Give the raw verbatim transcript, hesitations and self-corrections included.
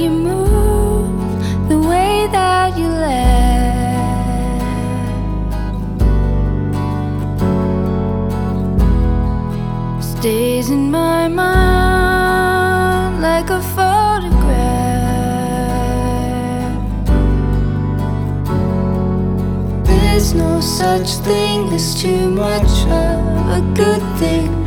you move, the way that you laugh, stays in my mind like a photograph. There's no such thing as too much of a good thing.